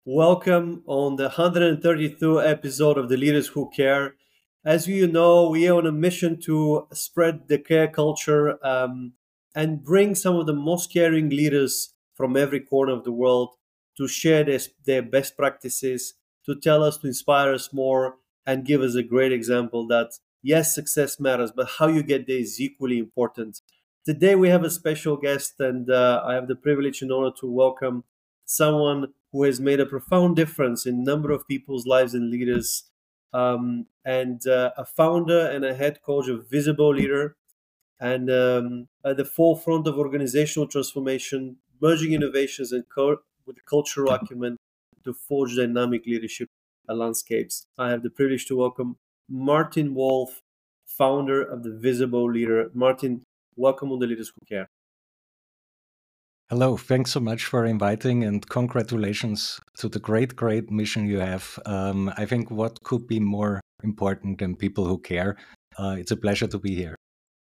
Welcome on the 132nd episode of the Leaders Who Care. As you know, we are on a mission to spread the care culture and bring some of the most caring leaders from every corner of the world to share their best practices, to tell us, to inspire us more, and give us a great example that, yes, success matters, but how you get there is equally important. Today, we have a special guest, and I have the privilege and honor to welcome someone who has made a profound difference in a number of people's lives and leaders, and a founder and a head coach of Visible Leader, and at the forefront of organizational transformation, merging innovations and with cultural acumen to forge dynamic leadership landscapes. I have the privilege to welcome Martin Wolf, founder of the Visible Leader. Martin, welcome on the Leaders Who Care. Hello, thanks so much for inviting and congratulations to the great mission you have. I think what could be more important than people who care? It's a pleasure to be here.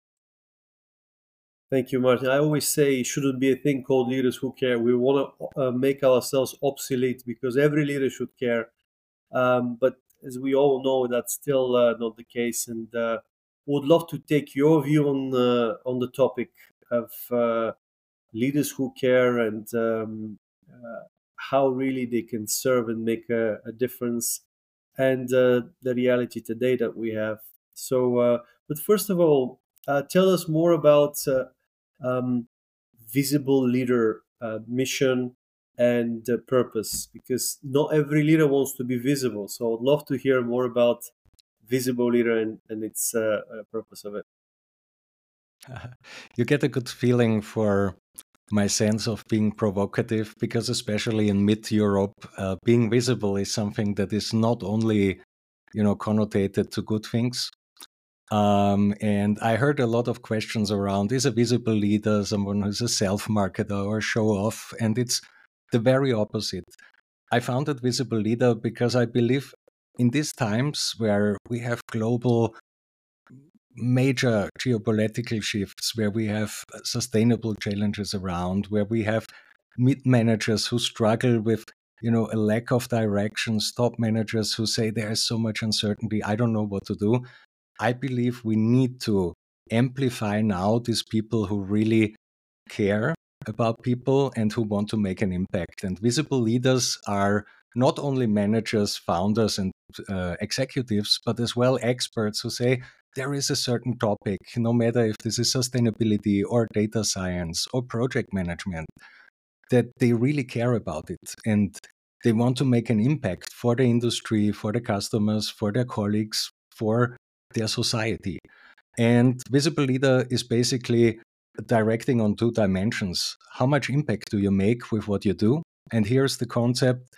Thank you, Martin. I always say it shouldn't be a thing called leaders who care. We want to make ourselves obsolete because every leader should care. But as we all know, that's still not the case. And would love to take your view on the topic of leaders who care and how really they can serve and make a difference, and the reality today that we have. So, but first of all, tell us more about Visible Leader mission and purpose, because not every leader wants to be visible. So I'd love to hear more about Visible Leader and its purpose of it. You get a good feeling for my sense of being provocative because especially in mid-Europe, being visible is something that is not only, connotated to good things. And I heard a lot of questions around, is a visible leader someone who's a self-marketer or show-off? And it's the very opposite. I founded Visible Leader because I believe in these times where we have global major geopolitical shifts, where we have sustainable challenges around, where we have mid managers who struggle with a lack of directions, top managers who say there is so much uncertainty, I don't know what to do. I believe we need to amplify now these people who really care about people and who want to make an impact. And visible leaders are not only managers, founders, and executives, but as well experts who say there is a certain topic, no matter if this is sustainability or data science or project management, that they really care about it. And they want to make an impact for the industry, for the customers, for their colleagues, for their society. And Visible Leader is basically directing on two dimensions. How much impact do you make with what you do? And here's the concept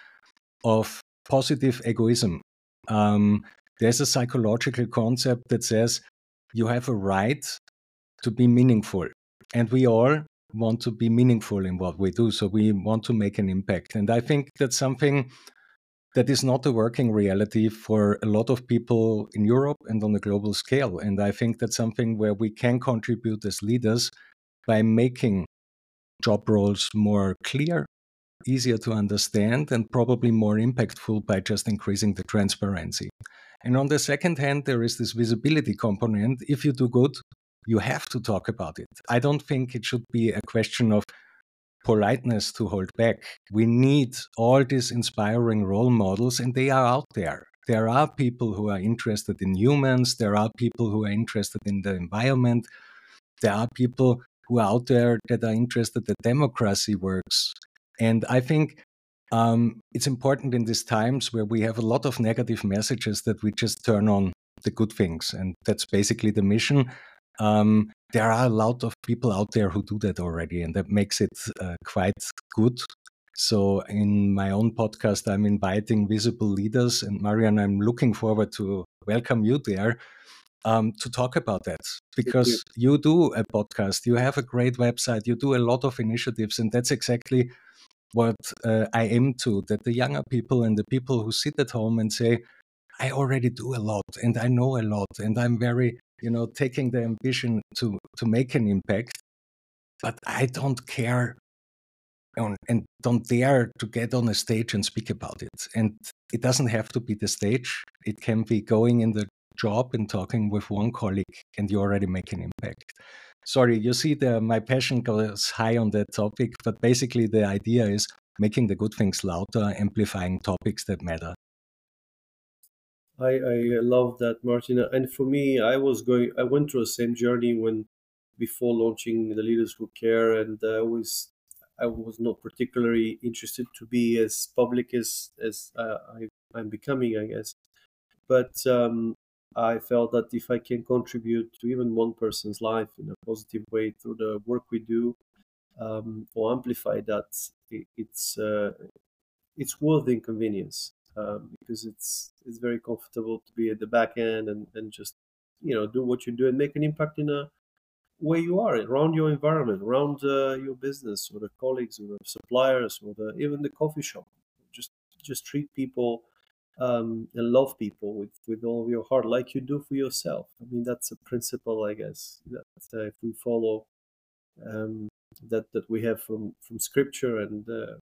of positive egoism. There's a psychological concept that says you have a right to be meaningful. And we all want to be meaningful in what we do. So we want to make an impact. And I think that's something that is not a working reality for a lot of people in Europe and on a global scale. And I think that's something where we can contribute as leaders by making job roles more clear, easier to understand, and probably more impactful by just increasing the transparency. And on the second hand, there is this visibility component. If you do good, you have to talk about it. I don't think it should be a question of politeness to hold back. We need all these inspiring role models, and they are out there. There are people who are interested in humans. There are people who are interested in the environment. There are people who are out there that are interested that democracy works. And I think it's important in these times where we have a lot of negative messages that we just turn on the good things. And that's basically the mission. There are a lot of people out there who do that already, and that makes it quite good. So in my own podcast, I'm inviting visible leaders, and Marian, I'm looking forward to welcome you there to talk about that, because you do a podcast, you have a great website, you do a lot of initiatives, and that's exactly what I aim to, that the younger people and the people who sit at home and say, I already do a lot and I know a lot and I'm very, taking the ambition to make an impact, but I don't care and don't dare to get on a stage and speak about it. And it doesn't have to be the stage. It can be going in the job and talking with one colleague, and you already make an impact. Sorry, you see, my passion goes high on that topic, but basically the idea is making the good things louder, amplifying topics that matter. I love that, Martin. And for me, I went through the same journey when before launching the Leaders Who Care, and I was not particularly interested to be as public as I'm becoming, I guess. But I felt that if I can contribute to even one person's life in a positive way through the work we do, or amplify that, it's worth the inconvenience, because it's very comfortable to be at the back end and just do what you do and make an impact in a where you are around your environment, around your business or the colleagues or the suppliers or even the coffee shop. Just just treat people, and love people with all of your heart, like you do for yourself. I mean, that's a principle, I guess, that if we follow, um, that we have from scripture, and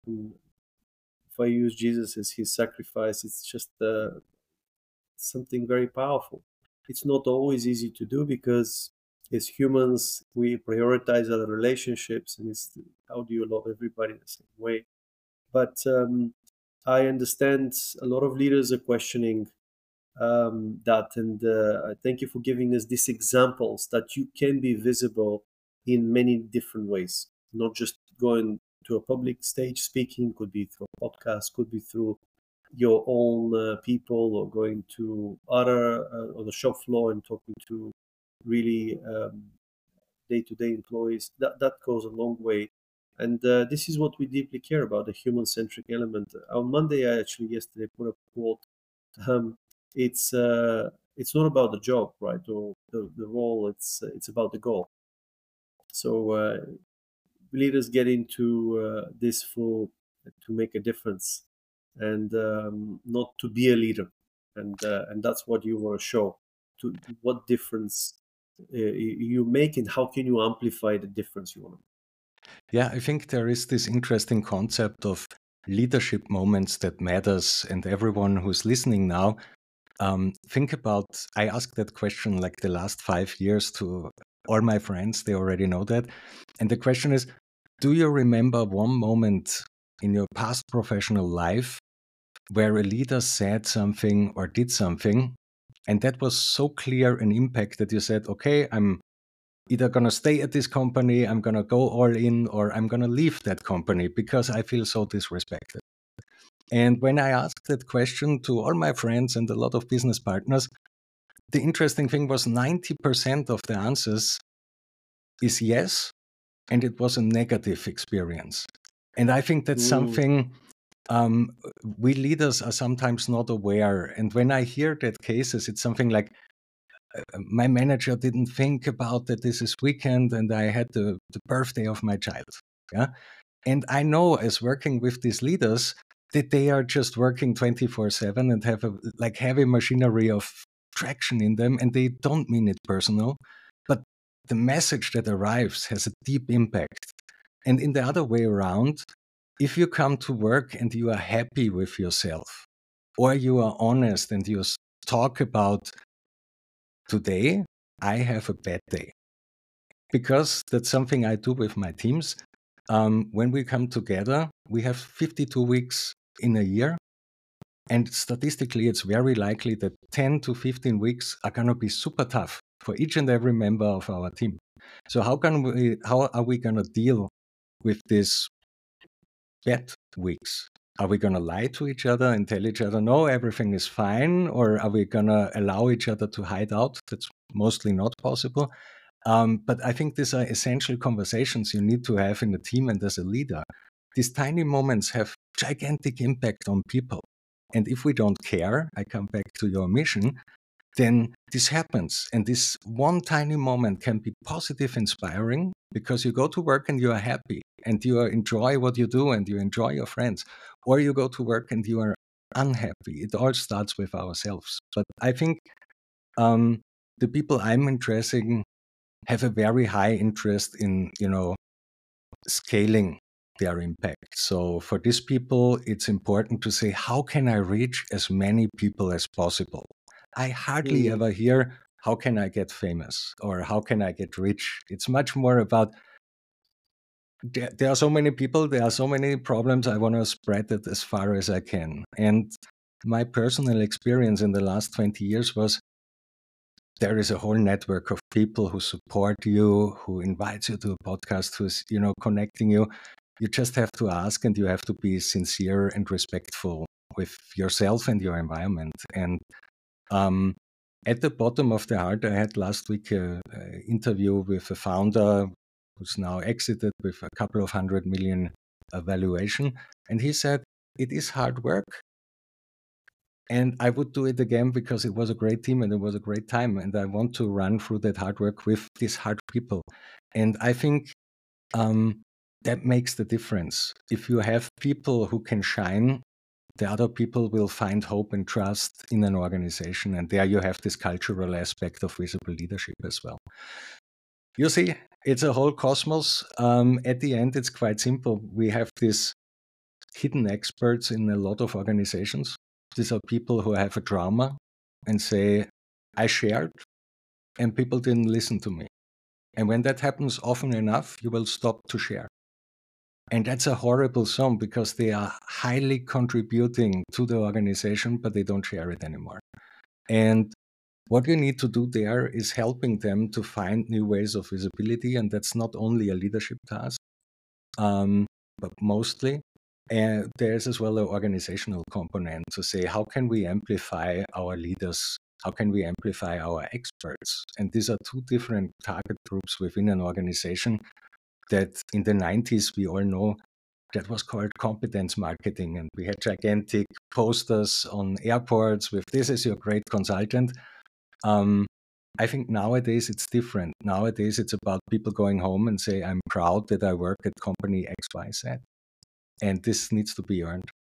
if I use Jesus as his sacrifice, it's just something very powerful. It's not always easy to do because as humans, we prioritize other relationships, and it's how do you love everybody the same way? But I understand a lot of leaders are questioning that, and I thank you for giving us these examples that you can be visible in many different ways, not just going to a public stage speaking, could be through a podcast, could be through your own people, or going to other on the shop floor and talking to really day-to-day employees. That goes a long way, and this is what we deeply care about, the human-centric element. On Monday, I actually yesterday put a quote. um, it's not about the job, right, or the role. It's about the goal. So leaders get into this for to make a difference, and not to be a leader, and that's what you want to show. To what difference you make, and how can you amplify the difference you want to make. Yeah, I think there is this interesting concept of leadership moments that matters, and everyone who's listening now, think about. I asked that question like the last 5 years to all my friends. They already know that, and the question is: do you remember one moment in your past professional life where a leader said something or did something, and that was so clear an impact that you said, "Okay, I'm either going to stay at this company, I'm going to go all in, or I'm going to leave that company because I feel so disrespected." And when I asked that question to all my friends and a lot of business partners, the interesting thing was 90% of the answers is yes, and it was a negative experience. And I think that's Mm, something we leaders are sometimes not aware. And when I hear that cases, it's something like, my manager didn't think about that this is weekend and I had the birthday of my child. Yeah. And I know as working with these leaders that they are just working 24/7 and have a like heavy machinery of traction in them, and they don't mean it personal. But the message that arrives has a deep impact. And in the other way around, if you come to work and you are happy with yourself, or you are honest and you talk about, today I have a bad day, because that's something I do with my teams. When we come together, we have 52 weeks in a year. And statistically, it's very likely that 10 to 15 weeks are going to be super tough for each and every member of our team. So how are we going to deal with these bad weeks? Are we going to lie to each other and tell each other, no, everything is fine? Or are we going to allow each other to hide out? That's mostly not possible. But I think these are essential conversations you need to have in a team and as a leader. These tiny moments have gigantic impact on people. And if we don't care, I come back to your mission, then this happens. And this one tiny moment can be positive, inspiring, because you go to work and you are happy and you enjoy what you do and you enjoy your friends. Or you go to work and you are unhappy. It all starts with ourselves. But I think the people I'm addressing have a very high interest in, scaling their impact. So for these people, it's important to say, how can I reach as many people as possible? I hardly Mm. ever hear, how can I get famous or how can I get rich? It's much more about, there are so many people, there are so many problems. I want to spread it as far as I can. And my personal experience in the last 20 years was, there is a whole network of people who support you, who invites you to a podcast, who's, connecting you. You just have to ask, and you have to be sincere and respectful with yourself and your environment. And um, at the bottom of the heart, I had last week an interview with a founder who's now exited with a couple of 100 million valuation. And he said, it is hard work. And I would do it again because it was a great team and it was a great time. And I want to run through that hard work with these hard people. And I think that makes the difference. If you have people who can shine, the other people will find hope and trust in an organization. And there you have this cultural aspect of visible leadership as well. You see, it's a whole cosmos. At the end, it's quite simple. We have these hidden experts in a lot of organizations. These are people who have a trauma and say, I shared and people didn't listen to me. And when that happens often enough, you will stop to share. And that's a horrible song because they are highly contributing to the organization, but they don't share it anymore. And what you need to do there is helping them to find new ways of visibility. And that's not only a leadership task, but mostly. And there's as well an organizational component to say, how can we amplify our leaders? How can we amplify our experts? And these are two different target groups within an organization that in the 90s, we all know that was called competence marketing. And we had gigantic posters on airports with, this is your great consultant. I think nowadays it's different. Nowadays it's about people going home and say, I'm proud that I work at company XYZ. And this needs to be earned.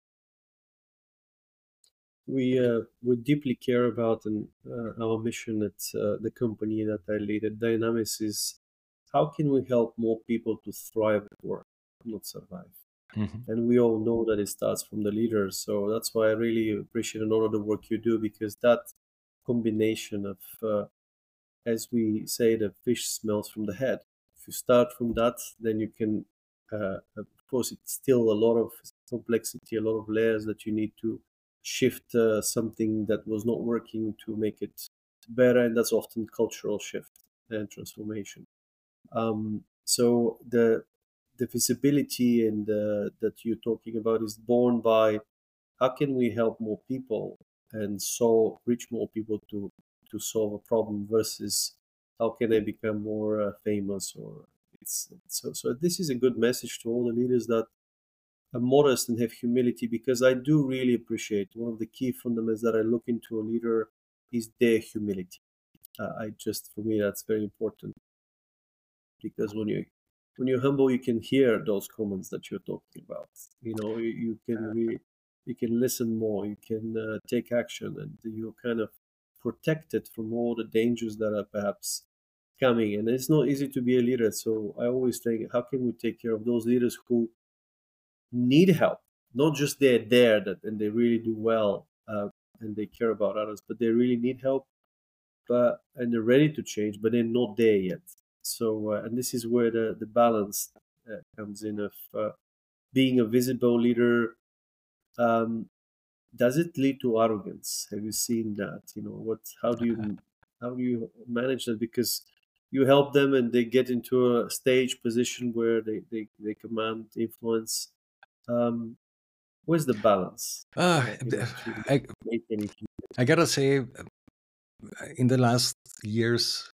We deeply care about our mission at the company that I lead at Dynamics is how can we help more people to thrive at work, not survive. Mm-hmm. And we all know that it starts from the leaders. So that's why I really appreciate a lot of the work you do, because that combination of, as we say, the fish smells from the head. If you start from that, then you can, of course, it's still a lot of complexity, a lot of layers that you need to shift something that was not working to make it better. And that's often cultural shift and transformation. So the visibility and that you're talking about is born by how can we help more people and so reach more people to solve a problem versus how can I become more famous or so this is a good message to all the leaders that are modest and have humility, because I do really appreciate one of the key fundamentals that I look into a leader is their humility. I just, for me, that's very important, because when you're humble, you can hear those comments that you're talking about. You can you can listen more, you can take action, and you're kind of protected from all the dangers that are perhaps coming. And it's not easy to be a leader. So I always think, how can we take care of those leaders who need help? Not just they're there that and they really do well and they care about others, but they really need help, and they're ready to change, but they're not there yet. So, and this is where the balance comes in of being a visible leader. Um, does it lead to arrogance? Have you seen that? How do you manage that? Because you help them and they get into a stage position where they command influence. Where's the balance? I, Make any I gotta say, in the last years,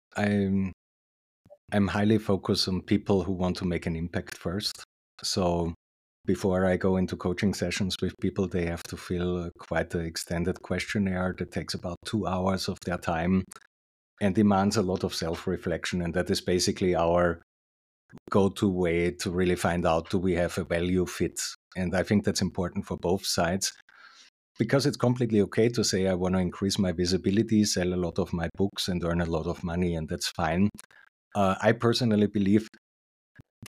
I'm highly focused on people who want to make an impact first. So before I go into coaching sessions with people, they have to fill quite an extended questionnaire that takes about 2 hours of their time and demands a lot of self-reflection. And that is basically our go-to way to really find out, do we have a value fit? And I think that's important for both sides, because it's completely okay to say, I want to increase my visibility, sell a lot of my books and earn a lot of money, and that's fine. I personally believe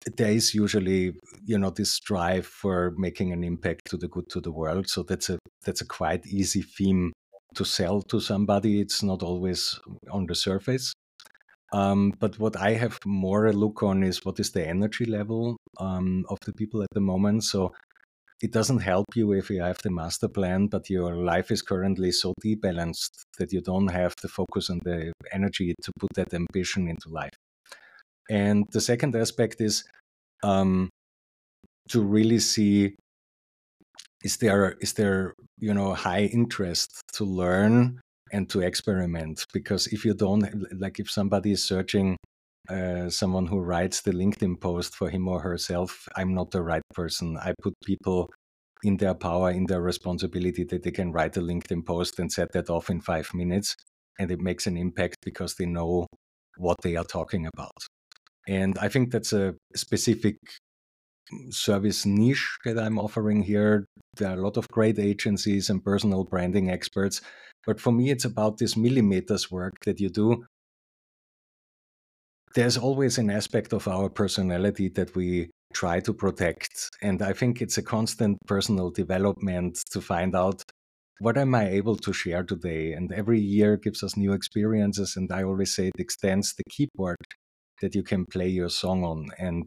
there is usually, this drive for making an impact to the good to the world. So that's a quite easy theme to sell to somebody. It's not always on the surface. But what I have more a look on is what is the energy level of the people at the moment. So it doesn't help you if you have the master plan, but your life is currently so debalanced that you don't have the focus and the energy to put that ambition into life. And the second aspect is to really see, is there high interest to learn and to experiment? Because if you don't, like if somebody is searching someone who writes the LinkedIn post for him or herself, I'm not the right person. I put people in their power, in their responsibility, that they can write a LinkedIn post and set that off in 5 minutes, and it makes an impact because they know what they are talking about. And I think that's a specific service niche that I'm offering here. There are a lot of great agencies and personal branding experts, but for me, it's about this millimeters work that you do. There's always an aspect of our personality that we try to protect. And I think it's a constant personal development to find out, what am I able to share today? And every year gives us new experiences. And I always say it extends the keyboard that you can play your song on. And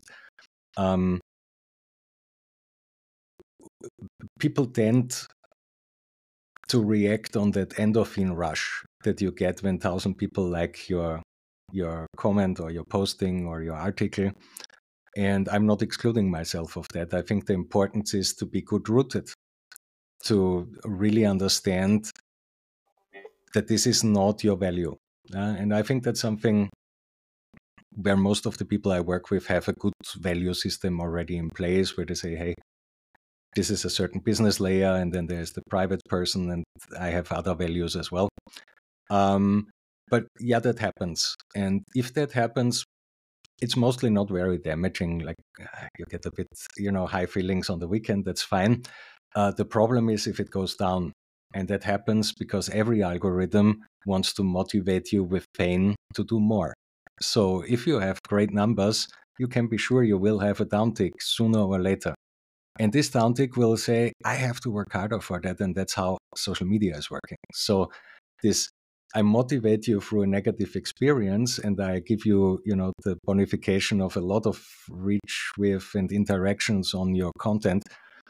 people tend to react on that endorphin rush that you get when 1,000 people like your comment or your posting or your article. And I'm not excluding myself of that. I think the importance is to be good rooted, to really understand that this is not your value. And I think that's something where most of the people I work with have a good value system already in place, where they say, hey, this is a certain business layer, and then there's the private person, and I have other values as well. But yeah, that happens. And if that happens, it's mostly not very damaging. Like you get a bit, high feelings on the weekend, that's fine. The problem is if it goes down. And that happens because every algorithm wants to motivate you with pain to do more. So if you have great numbers, you can be sure you will have a downtick sooner or later. And this downtick will say, I have to work harder for that. And that's how social media is working. So I motivate you through a negative experience, and I give you, the bonification of a lot of reach with and interactions on your content,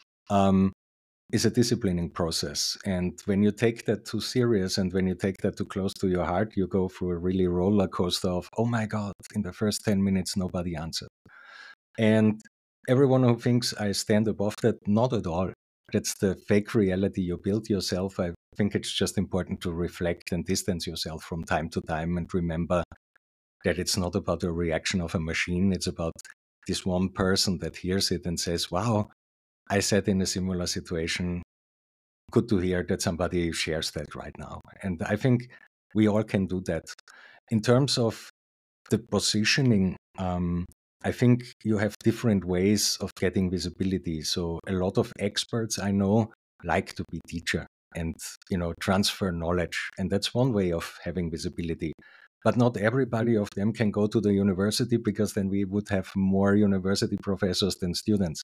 is a disciplining process. And when you take that too serious and when you take that too close to your heart, you go through a really roller coaster of, oh my God, in the first 10 minutes, nobody answered. And everyone who thinks I stand above that, not at all. That's the fake reality you build yourself. I think it's just important to reflect and distance yourself from time to time and remember that it's not about the reaction of a machine. It's about this one person that hears it and says, wow, I sat in a similar situation. Good to hear that somebody shares that right now. And I think we all can do that. In terms of the positioning, I think you have different ways of getting visibility. So a lot of experts I know like to be teacher and, transfer knowledge. And that's one way of having visibility. But not everybody of them can go to the university, because then we would have more university professors than students.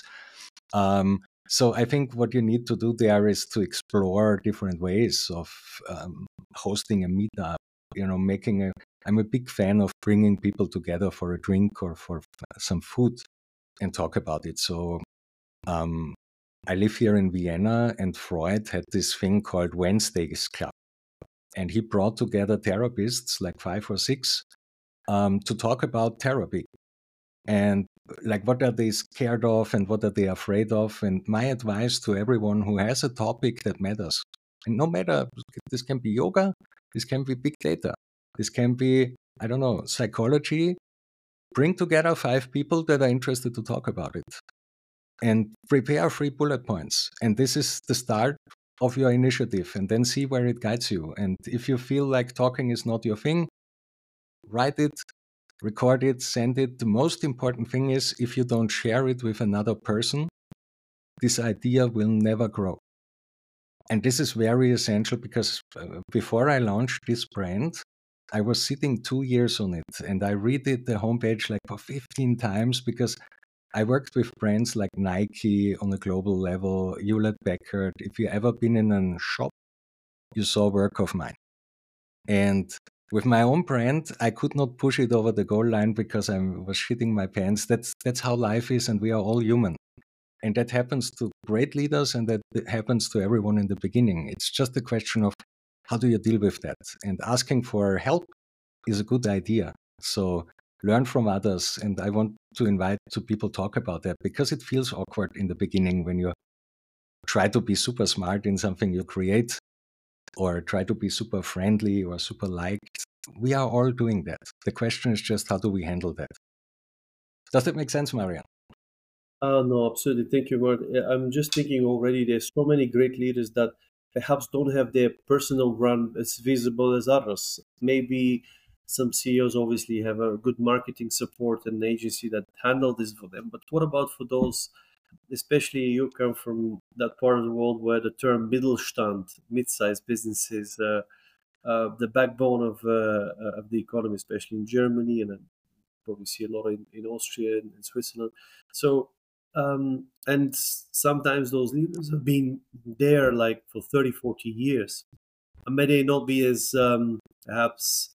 So I think what you need to do there is to explore different ways of hosting a meetup, I'm a big fan of bringing people together for a drink or for some food and talk about it. So I live here in Vienna, and Freud had this thing called Wednesdays Club. And he brought together therapists, like 5 or 6, to talk about therapy. And like, what are they scared of and what are they afraid of? And my advice to everyone who has a topic that matters, and no matter, this can be yoga, this can be big data, this can be, I don't know, psychology, bring together 5 people that are interested to talk about it and prepare 3 bullet points. And this is the start of your initiative, and then see where it guides you. And if you feel like talking is not your thing, write it, record it, send it. The most important thing is, if you don't share it with another person, this idea will never grow. And this is very essential, because before I launched this brand, I was sitting 2 years on it, and I read it, the homepage, like for 15 times, because I worked with brands like Nike on a global level, Hewlett Packard. If you ever been in a shop, you saw work of mine. And with my own brand, I could not push it over the goal line because I was shitting my pants. That's how life is, and we are all human. And that happens to great leaders, and that happens to everyone in the beginning. It's just a question of how do you deal with that? And asking for help is a good idea. So learn from others. And I want to invite to people talk about that because it feels awkward in the beginning when you try to be super smart in something you create or try to be super friendly or super liked. We are all doing that. The question is just how do we handle that? Does that make sense, Marian? No, absolutely. Thank you, Mark. I'm just thinking already there's so many great leaders that perhaps don't have their personal brand as visible as others. Maybe some CEOs obviously have a good marketing support and agency that handle this for them. But what about for those, especially you come from that part of the world where the term Mittelstand, mid-sized businesses, the backbone of the economy, especially in Germany, and probably see a lot in Austria and in Switzerland. So, and sometimes those leaders have been there like for 30, 40 years. And may they not be as perhaps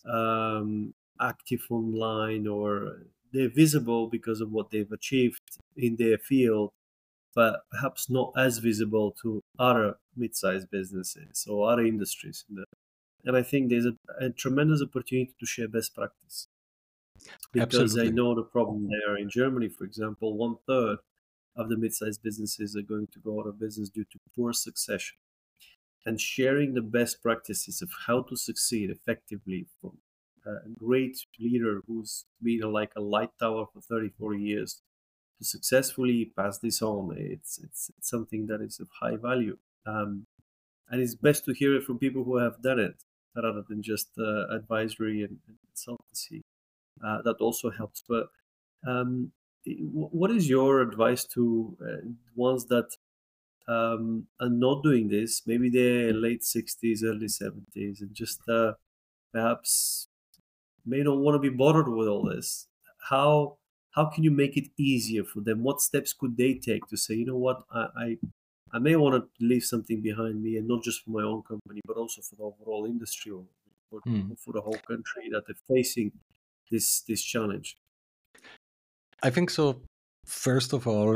active online, or they're visible because of what they've achieved in their field, but perhaps not as visible to other mid-sized businesses or other industries. And I think there's a tremendous opportunity to share best practice, because I Absolutely. know the problem there. In Germany, for example, one third of the mid-sized businesses are going to go out of business due to poor succession. And sharing the best practices of how to succeed effectively from a great leader who's been like a light tower for 30, 40 years to successfully pass this on, it's something that is of high value. And it's best to hear it from people who have done it rather than just advisory and consultancy. That also helps. But um, what is your advice to ones that are not doing this? Maybe they're late 60s, early 70s, and just perhaps may not want to be bothered with all this. How how can you make it easier for them? What steps could they take to say, you know what, I may want to leave something behind me, and not just for my own company, but also for the overall industry, or Hmm. for the whole country that they're facing this challenge. I think so. First of all,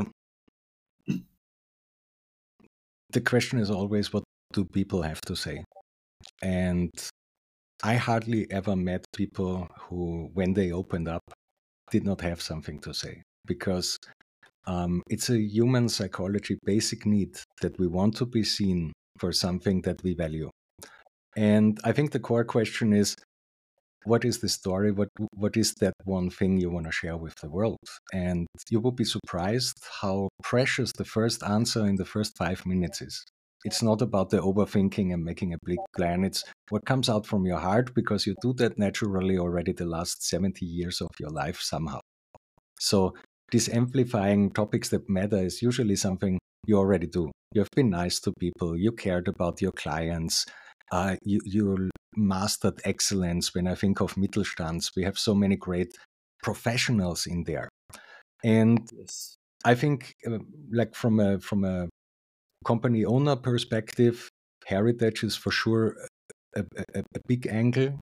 the question is always what do people have to say? And I hardly ever met people who, when they opened up, did not have something to say because it's a human psychology basic need that we want to be seen for something that we value. And I think the core question is what is the story? What is that one thing you want to share with the world? And you will be surprised how precious the first answer in the first 5 minutes is. It's not about the overthinking and making a big plan. It's what comes out from your heart because you do that naturally already the last 70 years of your life somehow. So this amplifying topics that matter is usually something you already do. You have been nice to people. You cared about your clients. You mastered excellence. When I think of Mittelstands, we have so many great professionals in there. And Yes. I think, like from a company owner perspective, heritage is for sure a big angle.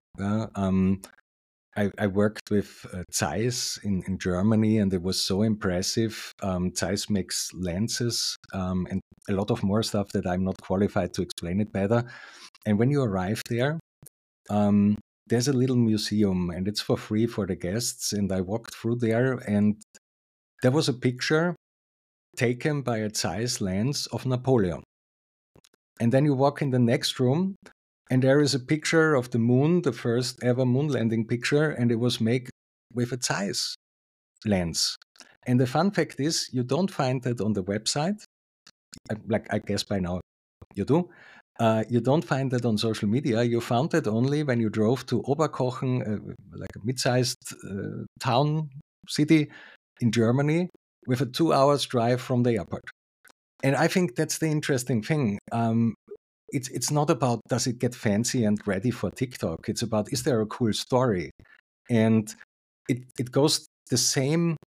I worked with Zeiss in Germany, and it was so impressive. Zeiss makes lenses and a lot of more stuff that I'm not qualified to explain it better. And when you arrive there, um, there's a little museum, and it's for free for the guests. And I walked through there, and there was a picture taken by a Zeiss lens of Napoleon. And then you walk in the next room, and there is a picture of the moon, the first ever moon landing picture, and it was made with a Zeiss lens. And the fun fact is, you don't find that on the website. Like I guess by now you do. You don't find that on social media. You found that only when you drove to Oberkochen, like a mid-sized town city in Germany, with a 2 hours drive from the airport. And I think that's the interesting thing. It's not about does it get fancy and ready for TikTok. It's about is there a cool story, and it goes the same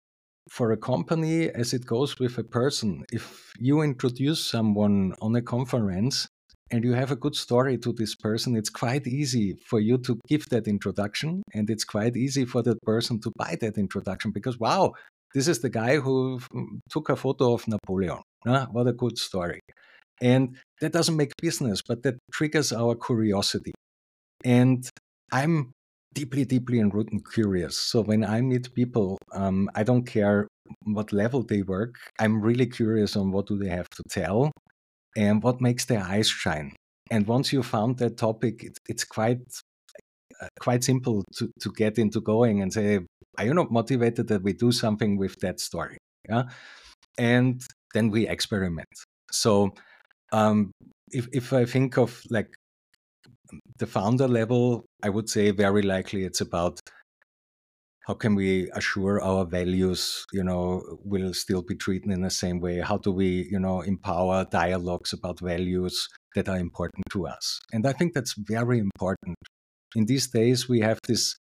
for a company as it goes with a person. If you introduce someone on a conference and you have a good story to this person, it's quite easy for you to give that introduction, and it's quite easy for that person to buy that introduction because, wow, this is the guy who took a photo of Napoleon. What a good story. And that doesn't make business, but that triggers our curiosity. And I'm deeply, deeply and rooted curious. So when I meet people, I don't care what level they work. I'm really curious on what do they have to tell and what makes their eyes shine. And once you found that topic, it's quite simple to get into going and say, are you not motivated that we do something with that story? Yeah, and then we experiment. So if I think of like the founder level, I would say very likely it's about how can we assure our values, will still be treated in the same way? How do we, empower dialogues about values that are important to us? And I think that's very important. In these days, we have this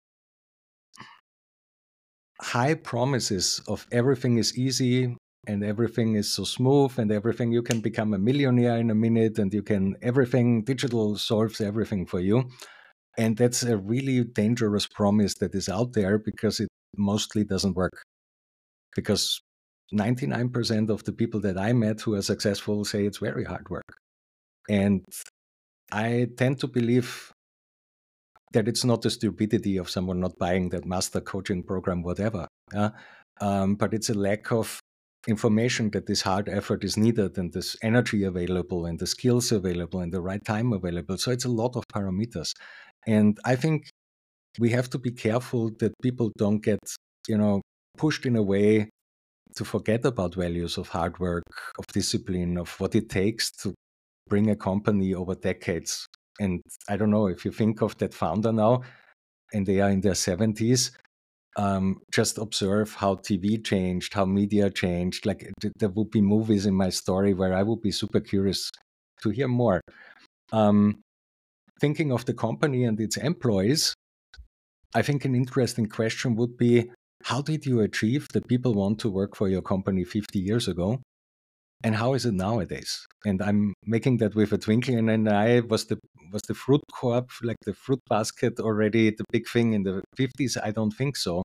high promises of everything is easy and everything is so smooth and everything, you can become a millionaire in a minute and everything digital solves everything for you. And that's a really dangerous promise that is out there because it mostly doesn't work. Because 99% of the people that I met who are successful say it's very hard work. And I tend to believe that it's not the stupidity of someone not buying that master coaching program, whatever. But it's a lack of information that this hard effort is needed and this energy available and the skills available and the right time available. So it's a lot of parameters. And I think we have to be careful that people don't get, pushed in a way to forget about values of hard work, of discipline, of what it takes to bring a company over decades. And I don't know if you think of that founder now and they are in their 70s, just observe how TV changed, how media changed. Like there would be movies in my story where I would be super curious to hear more. Thinking of the company and its employees, I think an interesting question would be, how did you achieve that people want to work for your company 50 years ago? And how is it nowadays? And I'm making that with a twinkle in an eye. Was the fruit co-op, like the fruit basket, already the big thing in the 50s? I don't think so.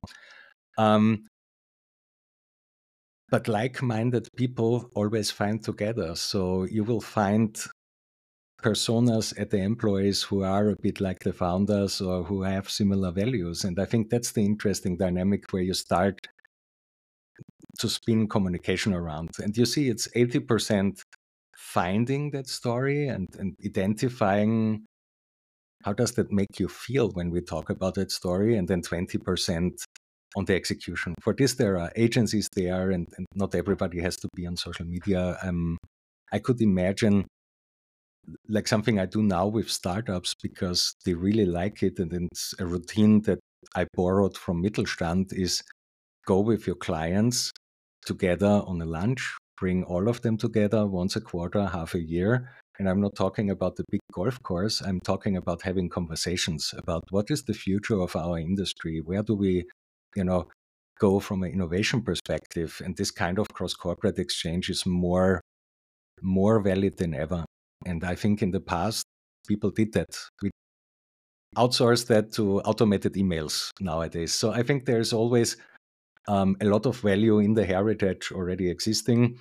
But like-minded people always find together. So you will find personas at the employees who are a bit like the founders or who have similar values. And I think that's the interesting dynamic where you start to spin communication around. And you see it's 80% finding that story and identifying how does that make you feel when we talk about that story, and then 20% on the execution. For this, there are agencies there, and not everybody has to be on social media. I could imagine like something I do now with startups because they really like it, and it's a routine that I borrowed from Mittelstand is go with your clients together on a lunch, bring all of them together once a quarter, half a year. And I'm not talking about the big golf course. I'm talking about having conversations about what is the future of our industry? Where do we, go from an innovation perspective? And this kind of cross-corporate exchange is more valid than ever. And I think in the past, people did that. We outsourced that to automated emails nowadays. So I think there's always a lot of value in the heritage already existing.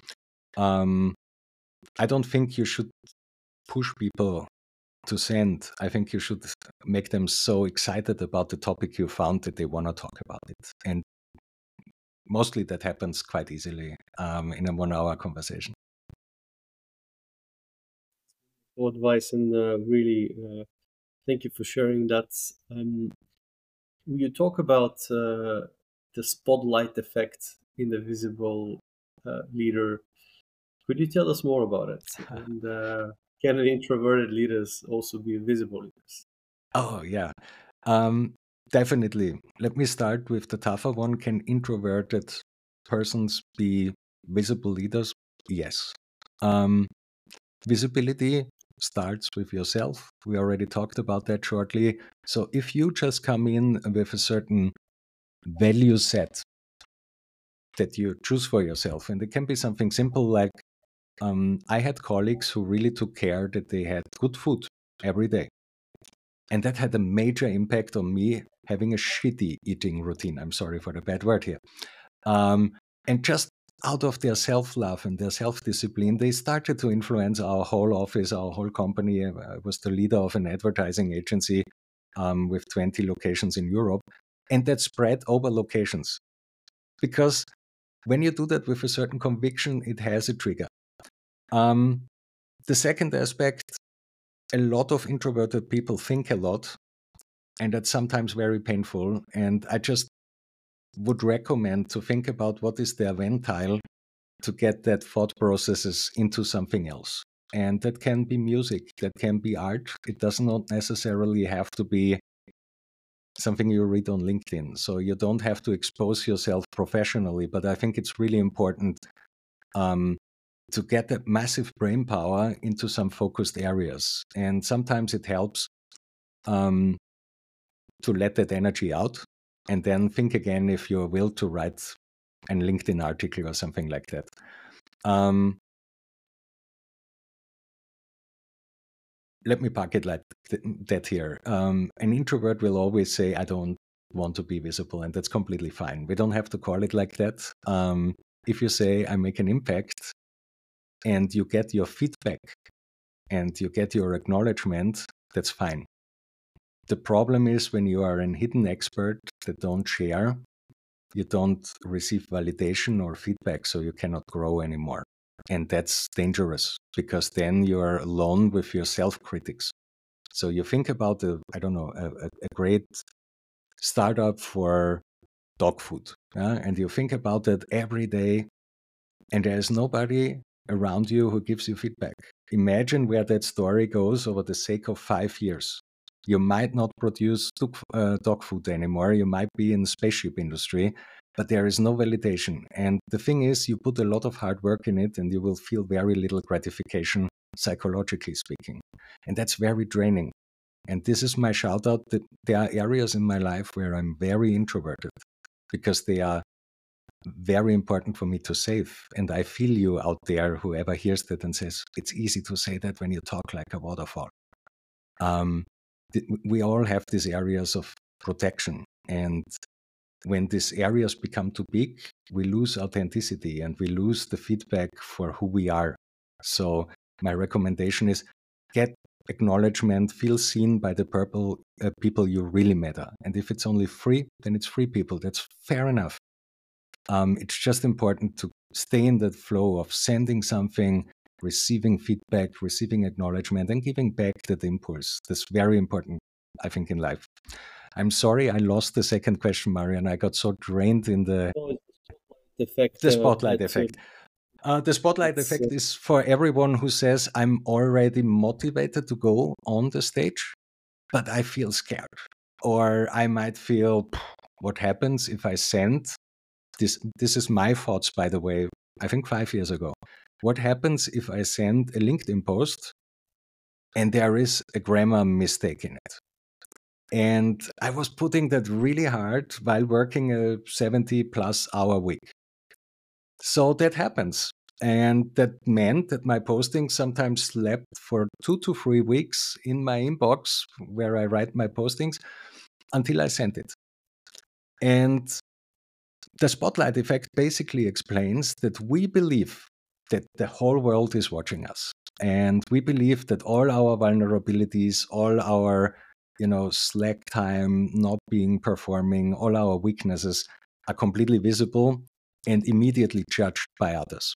I don't think you should push people to send. I think you should make them so excited about the topic you found that they want to talk about it. And mostly that happens quite easily in a 1 hour conversation. Advice, and really thank you for sharing that. You talk about the spotlight effect in the visible leader. Could you tell us more about it? And can introverted leaders also be visible leaders? Oh, yeah. Definitely. Let me start with the tougher one. Can introverted persons be visible leaders? Yes. Visibility starts with yourself. We already talked about that shortly. So if you just come in with a certain value set that you choose for yourself. And it can be something simple like I had colleagues who really took care that they had good food every day. And that had a major impact on me having a shitty eating routine. I'm sorry for the bad word here. And just out of their self-love and their self-discipline, they started to influence our whole office, our whole company. I was the leader of an advertising agency with 20 locations in Europe. And that spread over locations. Because when you do that with a certain conviction, it has a trigger. The second aspect, a lot of introverted people think a lot, and that's sometimes very painful. And I just would recommend to think about what is their ventile to get that thought processes into something else. And that can be music, that can be art. It does not necessarily have to be something you read on LinkedIn. So you don't have to expose yourself professionally, but I think it's really important to get that massive brain power into some focused areas. And sometimes it helps to let that energy out and then think again if you're will to write a LinkedIn article or something like that. Let me park it like that here. An introvert will always say, I don't want to be visible, and that's completely fine. We don't have to call it like that. If you say, I make an impact, and you get your feedback, and you get your acknowledgement, that's fine. The problem is when you are an hidden expert that don't share, you don't receive validation or feedback, so you cannot grow anymore. And that's dangerous because then you are alone with your self-critics. So you think about a great startup for dog food, and you think about it every day, and there's nobody around you who gives you feedback. Imagine where that story goes over the sake of 5 years. You might not produce dog food anymore. You might be in the spaceship industry, but there is no validation. And the thing is, you put a lot of hard work in it and you will feel very little gratification, psychologically speaking. And that's very draining. And this is my shout out that there are areas in my life where I'm very introverted because they are very important for me to save. And I feel you out there, whoever hears that and says, it's easy to say that when you talk like a waterfall. We all have these areas of protection. And when these areas become too big, we lose authenticity and we lose the feedback for who we are. So my recommendation is get acknowledgement, feel seen by the people you really matter. And if it's only 3, then it's 3 people. That's fair enough. It's just important to stay in that flow of sending something, receiving feedback, receiving acknowledgement, and giving back that impulse. That's very important, I think, in life. I'm sorry I lost the second question, Marian. I got so drained in the spotlight effect. The spotlight effect is for everyone who says, I'm already motivated to go on the stage, but I feel scared. Or I might feel, what happens if I send this is my thoughts, by the way, I think 5 years ago. What happens if I send a LinkedIn post and there is a grammar mistake in it? And I was putting that really hard while working a 70+ hour week. So that happens. And that meant that my postings sometimes slept for 2 to 3 weeks in my inbox where I write my postings until I sent it. And the spotlight effect basically explains that we believe that the whole world is watching us. And we believe that all our vulnerabilities, all our, slack time, not being performing, all our weaknesses are completely visible and immediately judged by others.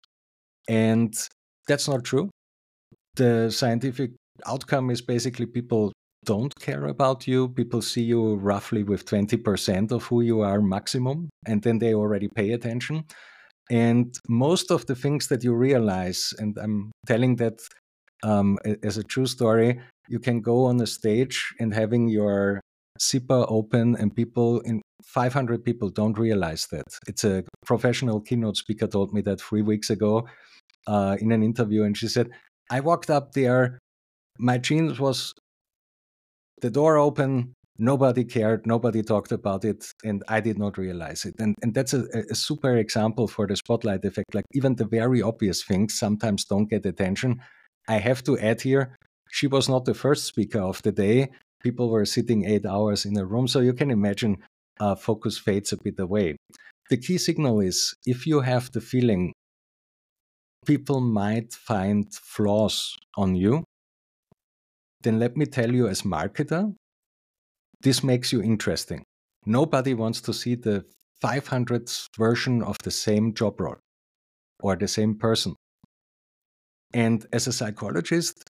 And that's not true. The scientific outcome is basically people don't care about you. People see you roughly with 20% of who you are maximum, and then they already pay attention. And most of the things that you realize, and I'm telling that as a true story, you can go on a stage and having your zipper open and 500 people don't realize that. It's a professional keynote speaker told me that 3 weeks ago in an interview, and she said, I walked up there, my jeans was the door open, Nobody cared, nobody talked about it, and I did not realize it. And that's a super example for the spotlight effect. Like even the very obvious things sometimes don't get attention. I have to add here, she was not the first speaker of the day. People were sitting 8 hours in a room, so you can imagine focus fades a bit away. The key signal is if you have the feeling people might find flaws on you, then let me tell you as marketer, this makes you interesting. Nobody wants to see the 500th version of the same job role or the same person. And as a psychologist,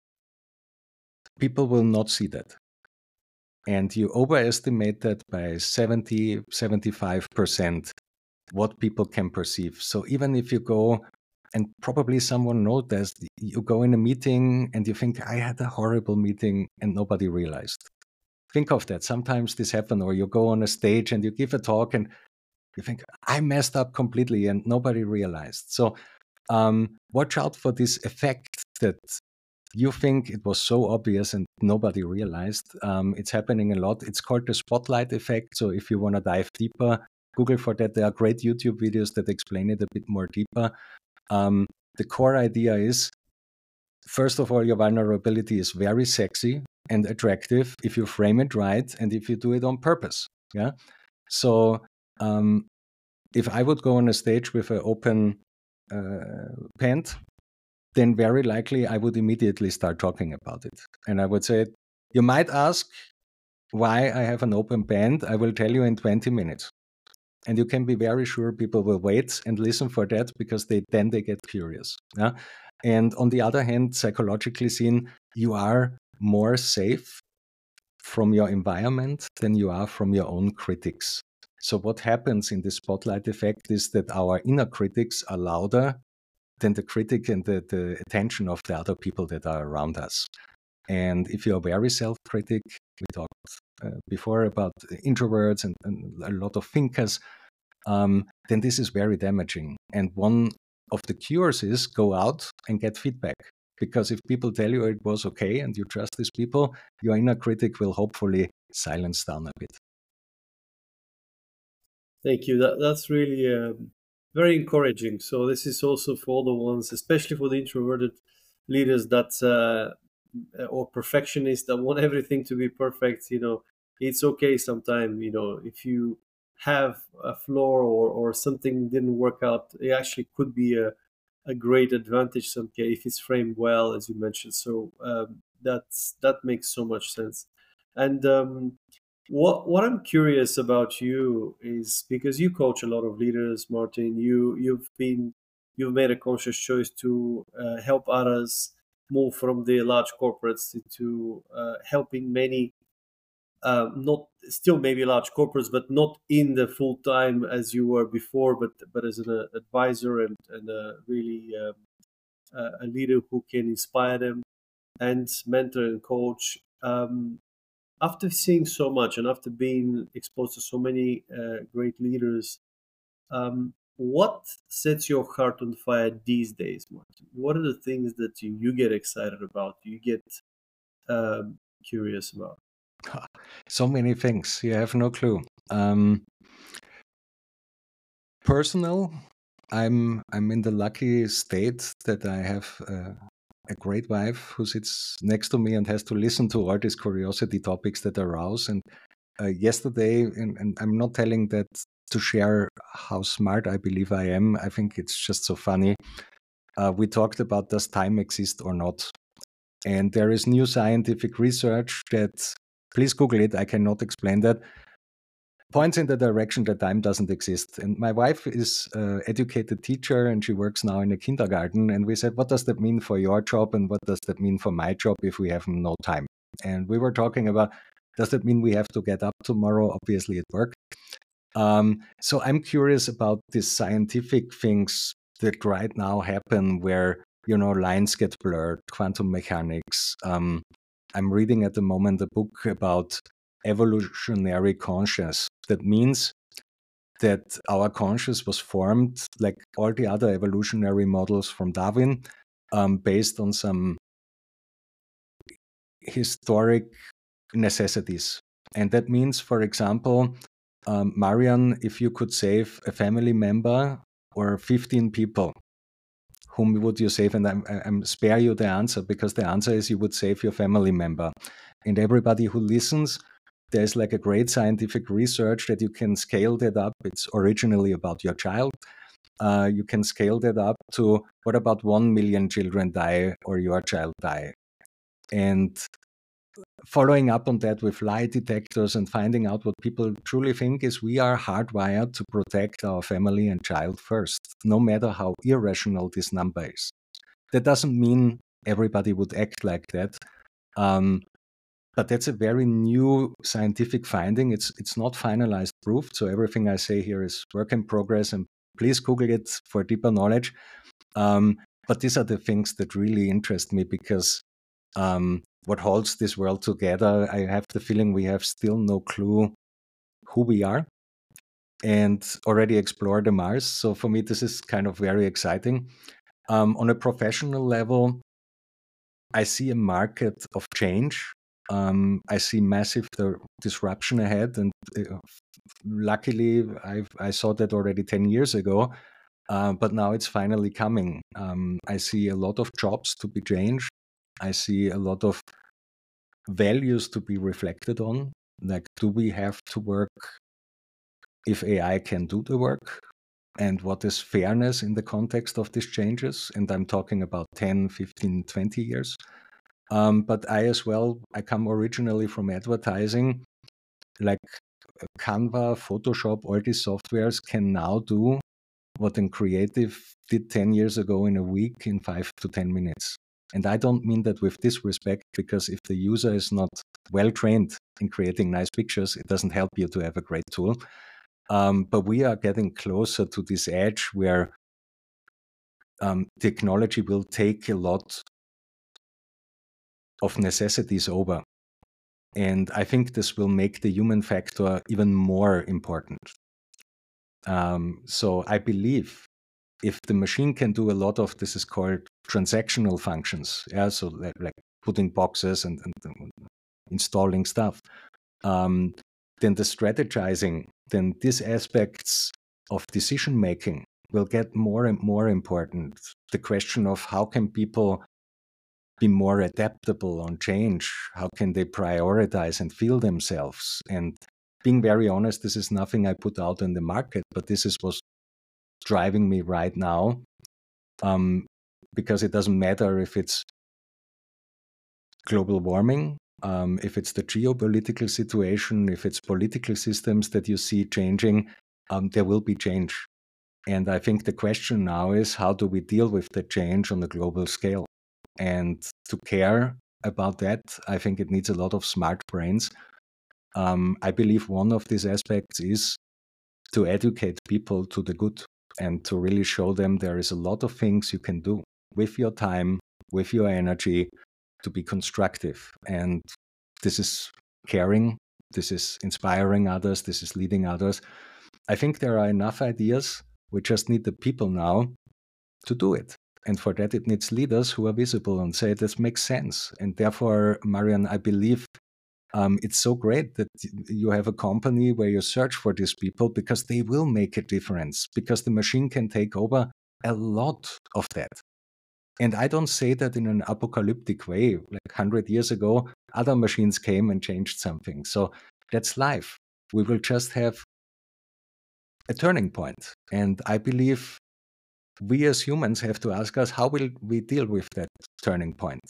people will not see that. And you overestimate that by 70, 75% what people can perceive. So even if you go, and probably someone noticed, you go in a meeting and you think, I had a horrible meeting and nobody realized. Think of that. Sometimes this happens, or you go on a stage and you give a talk and you think, I messed up completely and nobody realized. So watch out for this effect that you think it was so obvious and nobody realized. It's happening a lot. It's called the spotlight effect. So if you want to dive deeper, Google for that. There are great YouTube videos that explain it a bit more deeper. The core idea is, first of all, your vulnerability is very sexy and attractive if you frame it right and if you do it on purpose. Yeah. So if I would go on a stage with an open pant, then very likely I would immediately start talking about it. And I would say, you might ask why I have an open band. I will tell you in 20 minutes. And you can be very sure people will wait and listen for that because they get curious. Yeah? And on the other hand, psychologically seen, you are more safe from your environment than you are from your own critics. So what happens in the spotlight effect is that our inner critics are louder than the critic and the attention of the other people that are around us. And if you're very self-critic, we talked before about introverts and a lot of thinkers, then this is very damaging. And one of the cures is go out and get feedback. Because if people tell you it was okay and you trust these people, your inner critic will hopefully silence down a bit. Thank you. That's really very encouraging. So this is also for all the ones, especially for the introverted leaders that or perfectionists that want everything to be perfect. It's okay sometimes. If you have a flaw or something didn't work out, it actually could be a great advantage some case if it's framed well, as you mentioned. So that makes so much sense. And what I'm curious about you is because you coach a lot of leaders, Martin. You've made a conscious choice to help others move from the large corporates to helping many, not still maybe large corporates, but not in the full time as you were before, but as an advisor and really a leader who can inspire them and mentor and coach. After seeing so much and after being exposed to so many great leaders, what sets your heart on fire these days, Martin? What are the things that you get excited about, you get curious about? So many things. You have no clue. Personal, I'm in the lucky state that I have a great wife who sits next to me and has to listen to all these curiosity topics that arouse. And yesterday, and I'm not telling that to share how smart I believe I am. I think it's just so funny. We talked about, does time exist or not? And there is new scientific research that, please Google it, I cannot explain that, points in the direction that time doesn't exist. And my wife is an educated teacher and she works now in a kindergarten. And we said, what does that mean for your job? And what does that mean for my job if we have no time? And we were talking about, does that mean we have to get up tomorrow? Obviously, it worked. So I'm curious about these scientific things that right now happen where, lines get blurred, quantum mechanics. I'm reading at the moment a book about evolutionary conscious. That means that our conscious was formed like all the other evolutionary models from Darwin, based on some historic necessities. And that means, for example, Marian, if you could save a family member or 15 people, whom would you save? And I'm spare you the answer, because the answer is you would save your family member. And everybody who listens, there's like a great scientific research that you can scale that up. It's originally about your child. You can scale that up to, what about 1 million children die or your child die? And following up on that with lie detectors and finding out what people truly think is we are hardwired to protect our family and child first, no matter how irrational this number is. That doesn't mean everybody would act like that. But that's a very new scientific finding. It's not finalized proof. So everything I say here is work in progress, and please Google it for deeper knowledge. But these are the things that really interest me, because what holds this world together, I have the feeling we have still no clue who we are, and already explored the Mars. So for me, this is kind of very exciting. On a professional level, I see a market of change. I see massive disruption ahead, and luckily, I saw that already 10 years ago. But now it's finally coming. I see a lot of jobs to be changed. I see a lot of values to be reflected on. Like, do we have to work if AI can do the work? And what is fairness in the context of these changes? And I'm talking about 10, 15, 20 years. But I come originally from advertising. Like Canva, Photoshop, all these softwares can now do what in creative did 10 years ago in a week in 5 to 10 minutes. And I don't mean that with disrespect, because if the user is not well trained in creating nice pictures, it doesn't help you to have a great tool. But we are getting closer to this edge where technology will take a lot of necessities over. And I think this will make the human factor even more important. So I believe if the machine can do a lot of this is called transactional functions, so like putting boxes and installing stuff, then the strategizing, then these aspects of decision making will get more and more important. The question of how can people be more adaptable on change, how can they prioritize and feel themselves? And being very honest, this is nothing I put out in the market, but this is what's driving me right now, because it doesn't matter if it's global warming, if it's the geopolitical situation, if it's political systems that you see changing, there will be change. And I think the question now is, how do we deal with the change on a global scale? And to care about that, I think it needs a lot of smart brains. I believe one of these aspects is to educate people to the good and to really show them there is a lot of things you can do with your time, with your energy, to be constructive. And this is caring, this is inspiring others, this is leading others. I think there are enough ideas. We just need the people now to do it. And for that, it needs leaders who are visible and say, this makes sense. And therefore, Marian, I believe it's so great that you have a company where you search for these people, because they will make a difference, because the machine can take over a lot of that. And I don't say that in an apocalyptic way. Like 100 years ago, other machines came and changed something. So that's life. We will just have a turning point. And I believe we as humans have to ask us, how will we deal with that turning point?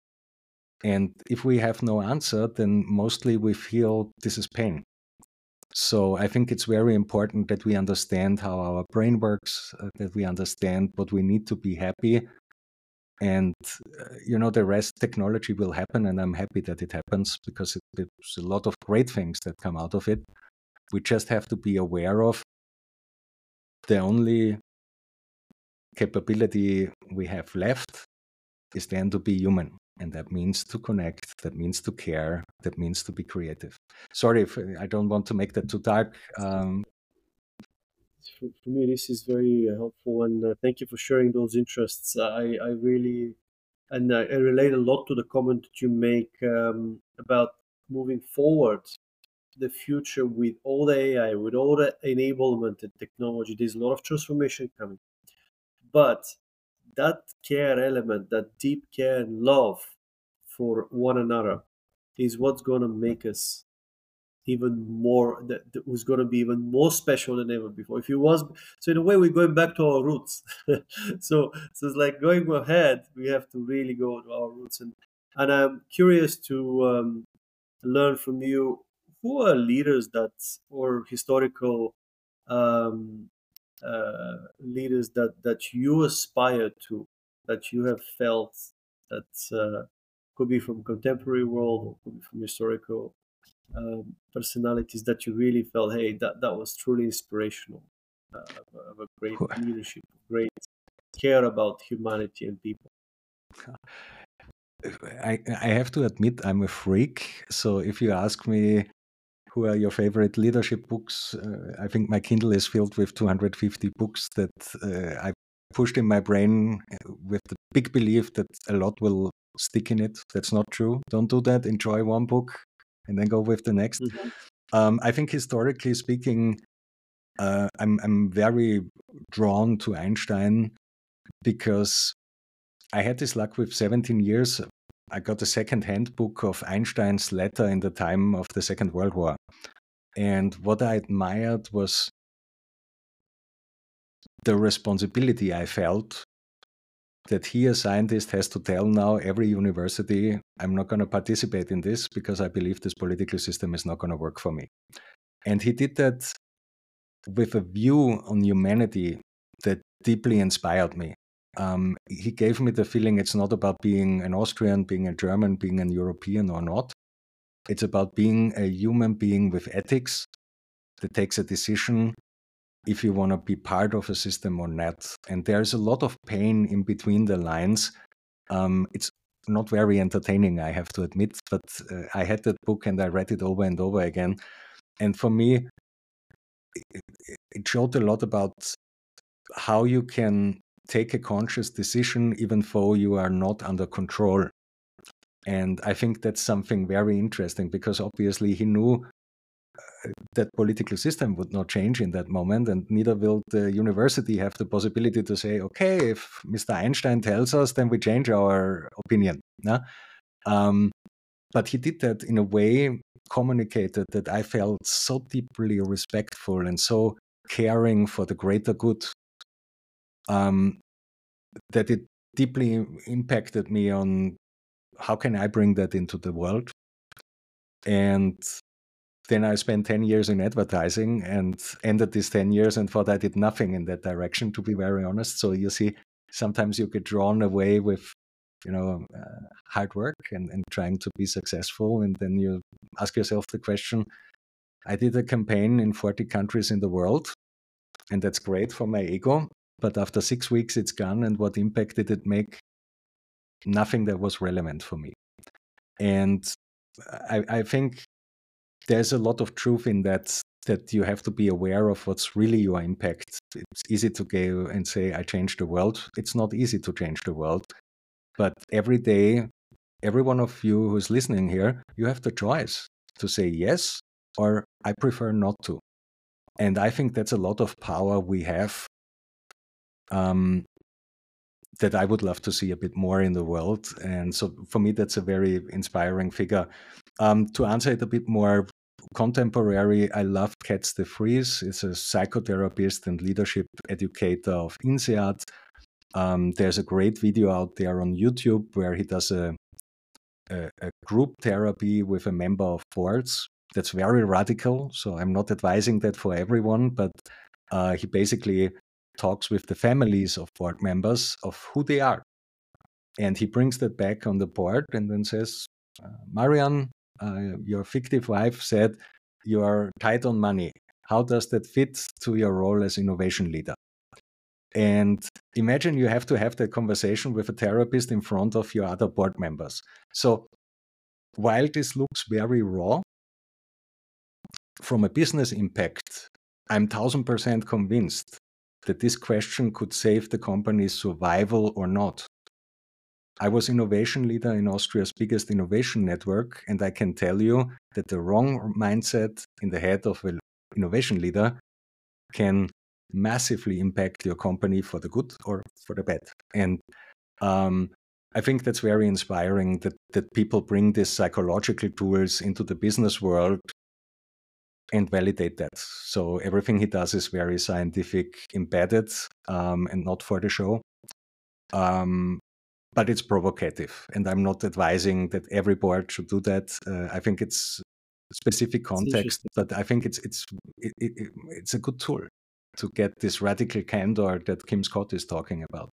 And if we have no answer, then mostly we feel this is pain. So I think it's very important that we understand how our brain works, that we understand what we need to be happy. And, the rest, technology will happen. And I'm happy that it happens, because there's a lot of great things that come out of it. We just have to be aware of the only capability we have left is then to be human. And that means to connect, that means to care, that means to be creative. Sorry if I don't want to make that too dark. For me, this is very helpful, and thank you for sharing those interests. I really, and I relate a lot to the comment that you make about moving forward. the future with all the AI, with all the enablement and technology. There's a lot of transformation coming. But that care element, that deep care and love for one another is what's going to make us even more, that was going to be even more special than ever before. If it was, so in a way, we're going back to our roots. So it's like going ahead, we have to really go to our roots. And I'm curious to learn from you, who are leaders that, or historical um, leaders that you aspire to, that you have felt that could be from contemporary world or could be from historical personalities that you really felt, hey, that was truly inspirational, of a great leadership, great care about humanity and people. I have to admit I'm a freak. So if you ask me who are your favorite leadership books, I think my Kindle is filled with 250 books that I pushed in my brain with the big belief that a lot will stick in it. That's not true. Don't do that. Enjoy one book and then go with the next. I think historically speaking, I'm very drawn to Einstein because I had this luck with 17 years. I got a second-hand book of Einstein's letter in the time of the Second World War. And what I admired was the responsibility I felt that he, a scientist, has to tell now every university, I'm not going to participate in this because I believe this political system is not going to work for me. And he did that with a view on humanity that deeply inspired me. He gave me the feeling it's not about being an Austrian, being a German, being an European or not. It's about being a human being with ethics that takes a decision if you want to be part of a system or not. And there's a lot of pain in between the lines. It's not very entertaining, I have to admit, but I had that book and I read it over and over again. And for me, it showed a lot about how you can take a conscious decision even though you are not under control. And I think that's something very interesting because obviously he knew that political system would not change in that moment, and neither will the university have the possibility to say, okay, if Mr. Einstein tells us, then we change our opinion. No? But he did that in a way, communicated, that I felt so deeply respectful and so caring for the greater good, that it deeply impacted me on how can I bring that into the world. And then I spent 10 years in advertising and ended these 10 years and thought I did nothing in that direction, to be very honest. So you see, sometimes you get drawn away with, hard work and trying to be successful. And then you ask yourself the question, I did a campaign in 40 countries in the world, and that's great for my ego. But after 6 weeks, it's gone. And what impact did it make? Nothing that was relevant for me. And I think there's a lot of truth in that you have to be aware of what's really your impact. It's easy to go and say, I changed the world. It's not easy to change the world. But every day, every one of you who's listening here, you have the choice to say yes, or I prefer not to. And I think that's a lot of power we have, that I would love to see a bit more in the world. And so for me, that's a very inspiring figure. To answer it a bit more contemporary, I love Katz de Vries. He's a psychotherapist and leadership educator of INSEAD. There's a great video out there on YouTube where he does a group therapy with a member of boards. That's very radical. So I'm not advising that for everyone, but he basically talks with the families of board members of who they are. And he brings that back on the board and then says, Marian, your fictive wife said you are tight on money. How does that fit to your role as innovation leader? And imagine you have to have that conversation with a therapist in front of your other board members. So while this looks very raw, from a business impact, I'm 1000% convinced that this question could save the company's survival or not. I was innovation leader in Austria's biggest innovation network, and I can tell you that the wrong mindset in the head of an innovation leader can massively impact your company for the good or for the bad. And I think that's very inspiring that people bring these psychological tools into the business world and validate that. So everything he does is very scientific, embedded, and not for the show. But it's provocative, and I'm not advising that every board should do that. I think it's specific context, but I think it's a good tool to get this radical candor that Kim Scott is talking about.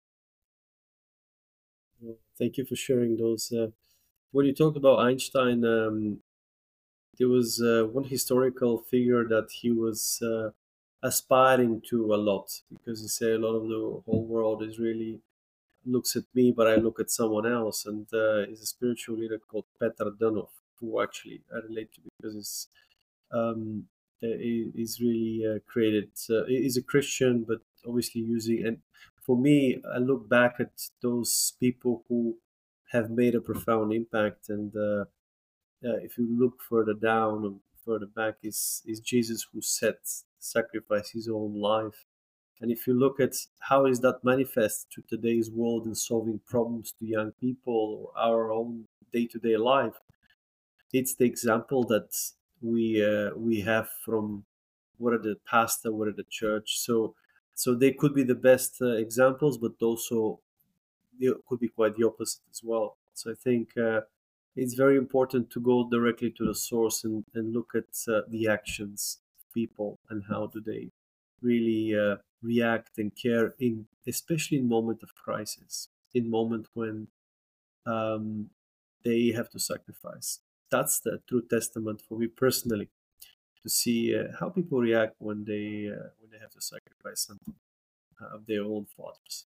Thank you for sharing those. When you talked about Einstein, there was one historical figure that he was aspiring to a lot, because he said a lot of the whole world is really looks at me, but I look at someone else. And is a spiritual leader called Petar Danov, who actually I relate to because um, he's really created. He's a Christian, but obviously using. And for me, I look back at those people who have made a profound impact. And if you look further down and further back, is Jesus, who sacrificed his own life. And if you look at how is that manifest to today's world in solving problems to young people or our own day-to-day life, it's the example that we have from what are the pastor, what are the church. So they could be the best examples, but also they could be quite the opposite as well. So I think it's very important to go directly to the source and look at the actions of people and how do they really react and care in, especially in moment of crisis, in moment when um, they have to sacrifice. That's the true testament for me personally, to see how people react when they have to sacrifice something of their own fathers.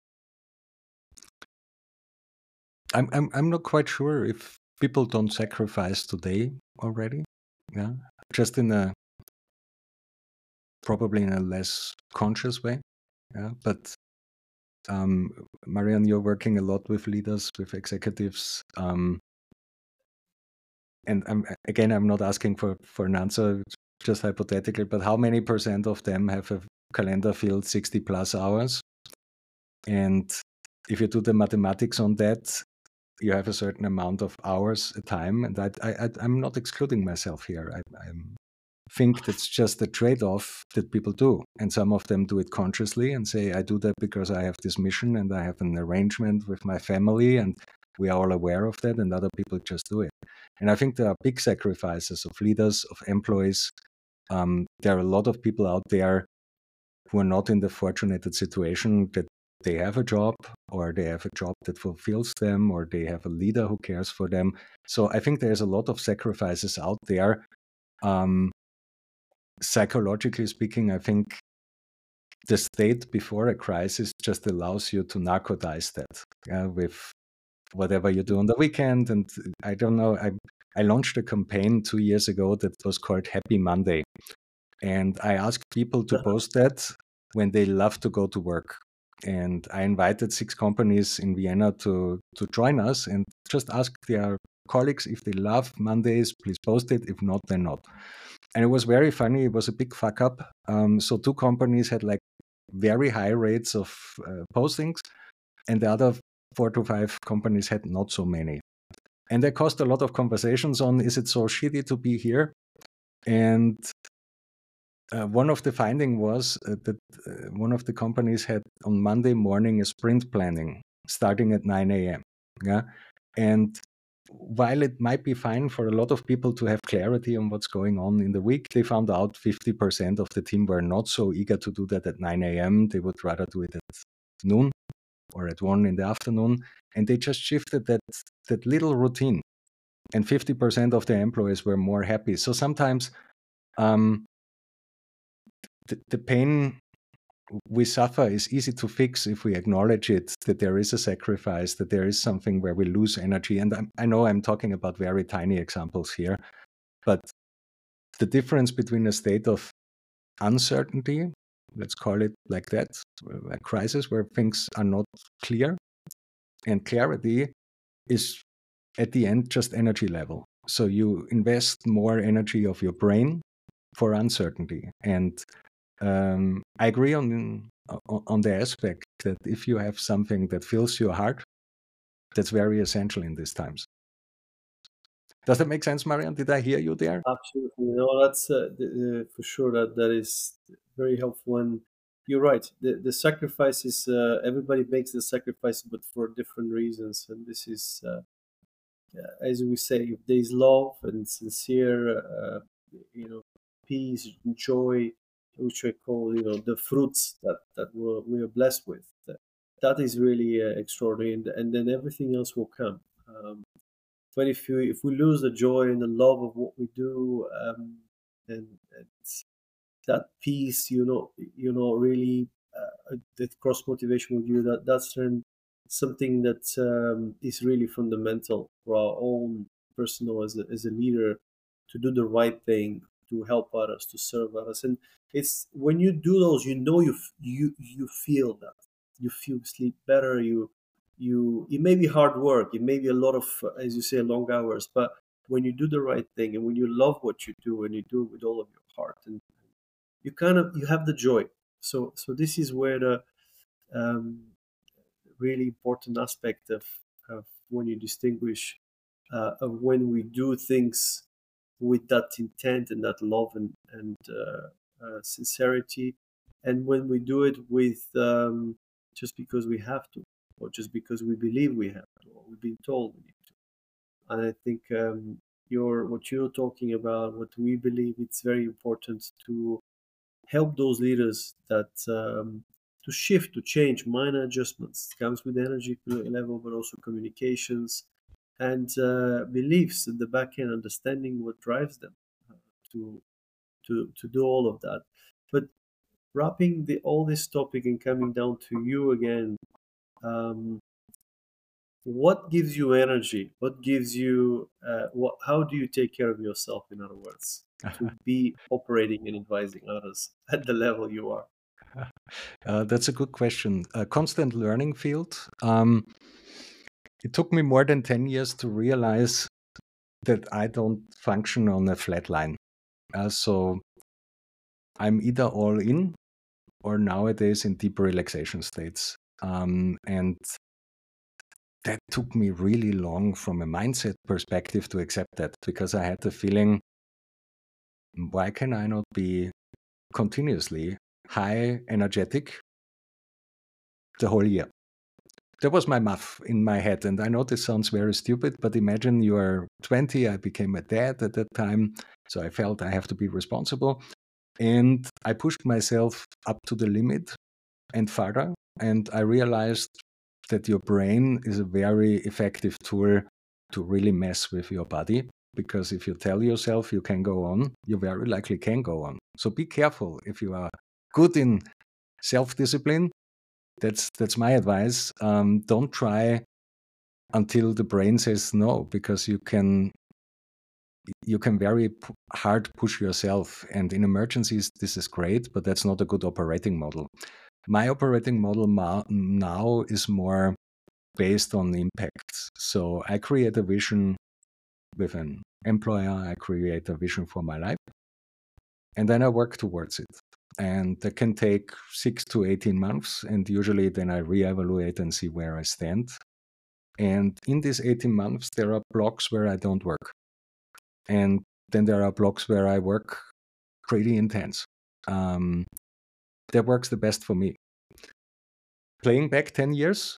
I'm not quite sure if people don't sacrifice today already. Yeah, just probably in a less conscious way. Yeah, but Marianne, you're working a lot with leaders, with executives, and I'm not asking for an answer, just hypothetically. But how many % of them have a calendar filled 60 plus hours? And if you do the mathematics on that, you have a certain amount of hours a time, and I'm not excluding myself here. I think that's just a trade-off that people do, and some of them do it consciously and say, I do that because I have this mission and I have an arrangement with my family, and we are all aware of that, and other people just do it. And I think there are big sacrifices of leaders, of employees. There are a lot of people out there who are not in the fortunate situation that they have a job, or they have a job that fulfills them, or they have a leader who cares for them. So I think there's a lot of sacrifices out there. Psychologically speaking, I think the state before a crisis just allows you to narcotize that with whatever you do on the weekend. And I don't know, I launched a campaign 2 years ago that was called Happy Monday. And I asked people to post that when they love to go to work. And I invited 6 companies in Vienna to join us and just ask their colleagues if they love Mondays, please post it. If not, then not. And it was very funny. It was a big fuck up. So 2 companies had like very high rates of postings, and the other 4 to 5 companies had not so many. And there caused a lot of conversations on, is it so shitty to be here? And one of the finding was that one of the companies had on Monday morning a sprint planning starting at 9 a.m. Yeah, and while it might be fine for a lot of people to have clarity on what's going on in the week, they found out 50% of the team were not so eager to do that at 9 a.m. They would rather do it at noon or at 1 in the afternoon, and they just shifted that little routine, and 50% of the employees were more happy. So sometimes the pain we suffer is easy to fix if we acknowledge it, that there is a sacrifice, that there is something where we lose energy. And I know I'm talking about very tiny examples here, but the difference between a state of uncertainty, let's call it like that, a crisis where things are not clear, and clarity is at the end just energy level. So you invest more energy of your brain for uncertainty. And I agree on the aspect that if you have something that fills your heart, that's very essential in these times. Does that make sense, Marian? Did I hear you there? Absolutely. No, that's for sure that is very helpful. And you're right. The sacrifices, everybody makes the sacrifice, but for different reasons. And this is, as we say, if there is love and sincere, peace, joy, which I call, the fruits that we are blessed with. That is really extraordinary, and then everything else will come. But if we lose the joy and the love of what we do, and that peace, really that cross motivation with you, that's then something that is really fundamental for our own personal as a leader to do the right thing, to help others, to serve others. And it's when you do those, you feel that you feel sleep better. It may be hard work, it may be a lot of, as you say, long hours, but when you do the right thing and when you love what you do and you do it with all of your heart, and you have the joy. So this is where the um, really important aspect of when you distinguish of when we do things with that intent and that love and sincerity, and when we do it with just because we have to, or just because we believe we have to, or we've been told we need to. And I think what you're talking about, what we believe, it's very important to help those leaders that to shift, to change, minor adjustments. It comes with energy level, but also communications and beliefs at the back end, understanding what drives them to to do all of that. But wrapping all this topic and coming down to you again, um, what gives you energy? What gives you? How do you take care of yourself? In other words, to be operating and advising others at the level you are. That's a good question. A constant learning field. It took me more than 10 years to realize that I don't function on a flat line. So I'm either all in or nowadays in deep relaxation states. And that took me really long from a mindset perspective to accept that, because I had the feeling, why can I not be continuously high energetic the whole year? That was my math in my head. And I know this sounds very stupid, but imagine you are 20. I became a dad at that time. So I felt I have to be responsible. And I pushed myself up to the limit and further. And I realized that your brain is a very effective tool to really mess with your body. Because if you tell yourself you can go on, you very likely can go on. So be careful. If you are good in self-discipline, that's my advice. Don't try until the brain says no, because you can very hard push yourself. And in emergencies, this is great, but that's not a good operating model. My operating model now is more based on impact. So I create a vision with an employer, I create a vision for my life, and then I work towards it. And that can take 6 to 18 months. And usually then I reevaluate and see where I stand. And in these 18 months, there are blocks where I don't work. And then there are blocks where I work pretty intense. That works the best for me. Playing back 10 years,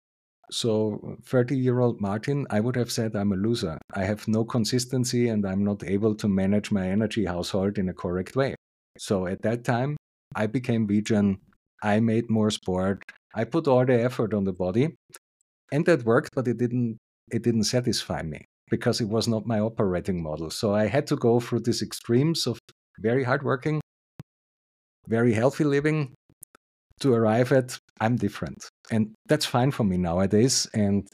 so 30-year-old Martin, I would have said I'm a loser. I have no consistency and I'm not able to manage my energy household in a correct way. So at that time, I became vegan. I made more sport. I put all the effort on the body, and that worked, but it didn't satisfy me because it was not my operating model. So I had to go through these extremes of very hardworking, very healthy living to arrive at I'm different. And that's fine for me nowadays. And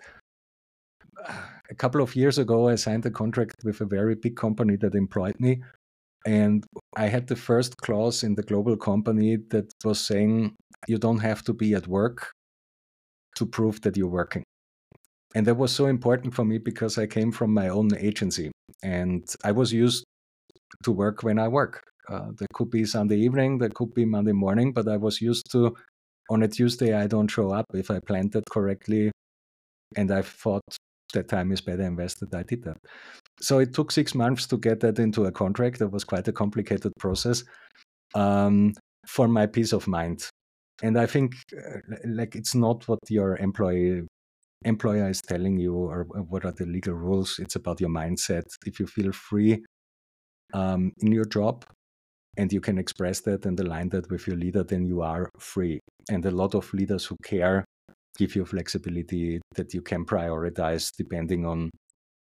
a couple of years ago, I signed a contract with a very big company that employed me. And I had the first clause in the global company that was saying, you don't have to be at work to prove that you're working. And that was so important for me because I came from my own agency and I was used to work when I work. That could be Sunday evening, that could be Monday morning, but I was used to on a Tuesday, I don't show up. If I planned it correctly and I thought that time is better invested, I did that. So it took 6 months to get that into a contract. That was quite a complicated process for my peace of mind. And I think like it's not what your employer is telling you or what are the legal rules. It's about your mindset. If you feel free in your job and you can express that and align that with your leader, then you are free. And a lot of leaders who care give you flexibility that you can prioritize depending on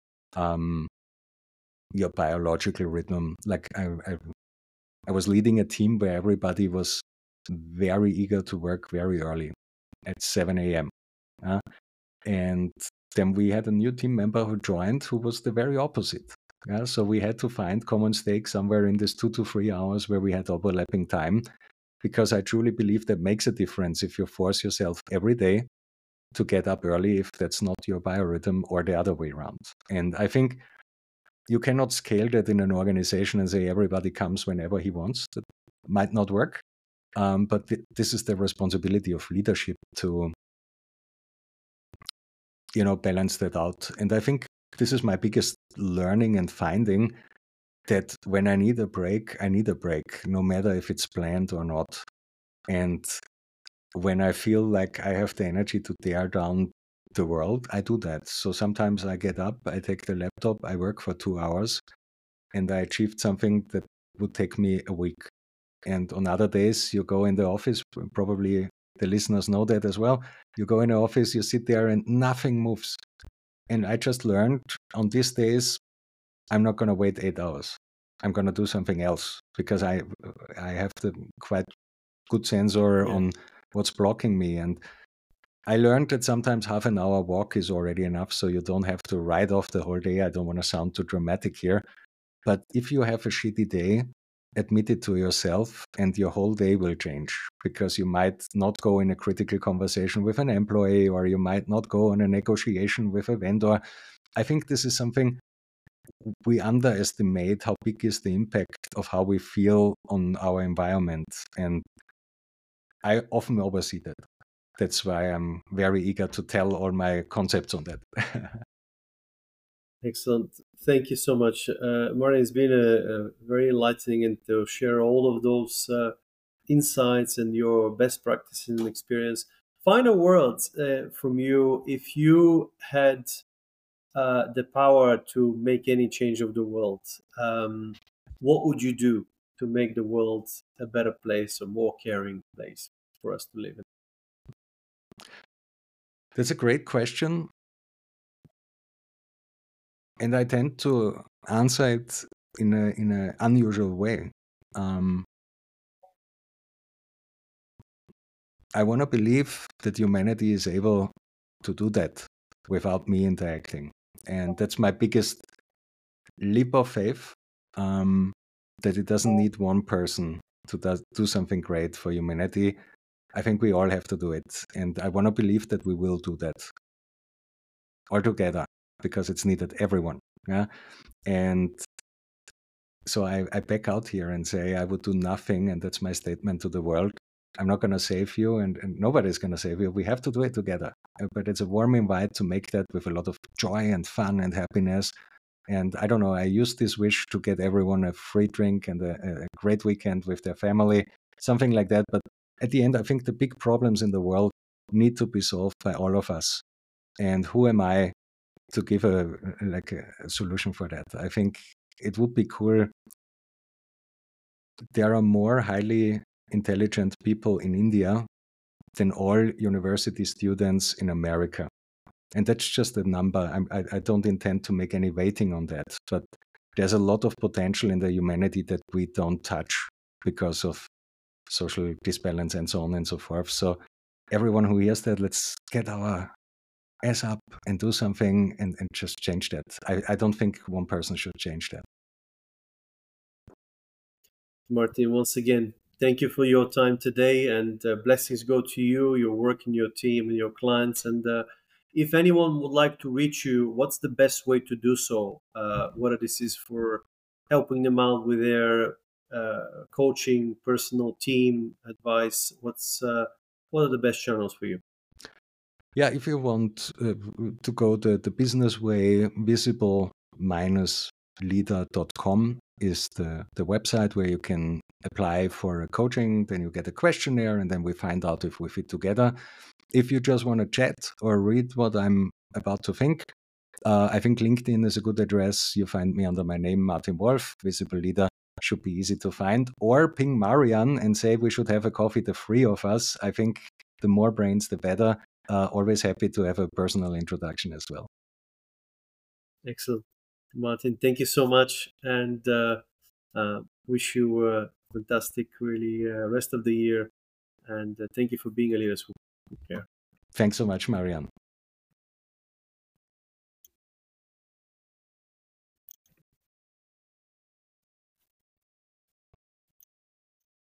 your biological rhythm. Like I was leading a team where everybody was very eager to work very early at 7 a.m. And then we had a new team member who joined who was the very opposite. Yeah, so we had to find common stakes somewhere in this 2 to 3 hours where we had overlapping time, because I truly believe that makes a difference if you force yourself every day to get up early, if that's not your biorhythm, or the other way around. And I think you cannot scale that in an organization and say everybody comes whenever he wants. That might not work. But this is the responsibility of leadership to, balance that out. And I think this is my biggest learning and finding, that when I need a break, I need a break, no matter if it's planned or not. And when I feel like I have the energy to tear down the world, I do that. So sometimes I get up, I take the laptop, I work for 2 hours, and I achieved something that would take me a week. And on other days, you go in the office, probably the listeners know that as well. You go in the office, you sit there, and nothing moves. And I just learned on these days, I'm not going to wait 8 hours. I'm going to do something else, because I have the quite good sensor on what's blocking me. And I learned that sometimes half an hour walk is already enough, so you don't have to ride off the whole day. I don't want to sound too dramatic here. But if you have a shitty day, admit it to yourself and your whole day will change, because you might not go in a critical conversation with an employee, or you might not go on a negotiation with a vendor. I think this is something we underestimate, how big is the impact of how we feel on our environment. And I often oversee that. That's why I'm very eager to tell all my concepts on that. Excellent. Thank you so much. Martin, it's been a very enlightening, and to share all of those insights and your best practices and experience. Final words from you. If you had the power to make any change of the world, what would you do to make the world a better place, a more caring place for us to live in? That's a great question. And I tend to answer it in an unusual way. I want to believe that humanity is able to do that without me interacting. And that's my biggest leap of faith, that it doesn't need one person to do something great for humanity. I think we all have to do it. And I want to believe that we will do that all together, because it's needed, everyone. Yeah. And so I back out here and say I would do nothing. And that's my statement to the world. I'm not going to save you, and nobody's going to save you. We have to do it together. But it's a warm invite to make that with a lot of joy and fun and happiness. And I don't know, I use this wish to get everyone a free drink and a great weekend with their family, something like that. But at the end, I think the big problems in the world need to be solved by all of us. And who am I to give a solution for that? I think it would be cool. There are more highly intelligent people in India than all university students in America. And that's just a number. I don't intend to make any weighting on that. But there's a lot of potential in the humanity that we don't touch because of social disbalance and so on and so forth. So everyone who hears that, let's get our ass up and do something and just change that. I don't think one person should change that. Martin, once again, thank you for your time today, and blessings go to you, your work, and your team, and your clients. And if anyone would like to reach you, what's the best way to do so? Whether this is for helping them out with their coaching, personal team advice, what are the best channels for you? Yeah, if you want to go the business way, visible-leader.com is the website where you can apply for a coaching. Then you get a questionnaire, and then we find out if we fit together. If you just want to chat or read what I'm about to think, I think LinkedIn is a good address. You find me under my name, Martin Wolf, Visible Leader. Should be easy to find. Or ping Marian and say we should have a coffee, the three of us. I think the more brains, the better. Always happy to have a personal introduction as well. Excellent. Martin, thank you so much, and wish you a fantastic, really, rest of the year. And thank you for being a Leaders Who Care. Thanks so much, Marian.